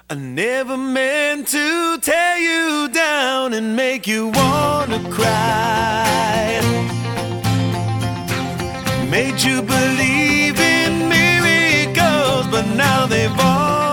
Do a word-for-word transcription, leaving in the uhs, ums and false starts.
I never meant to tear you down and make you wanna cry. Made you believe in miracles, but now they've all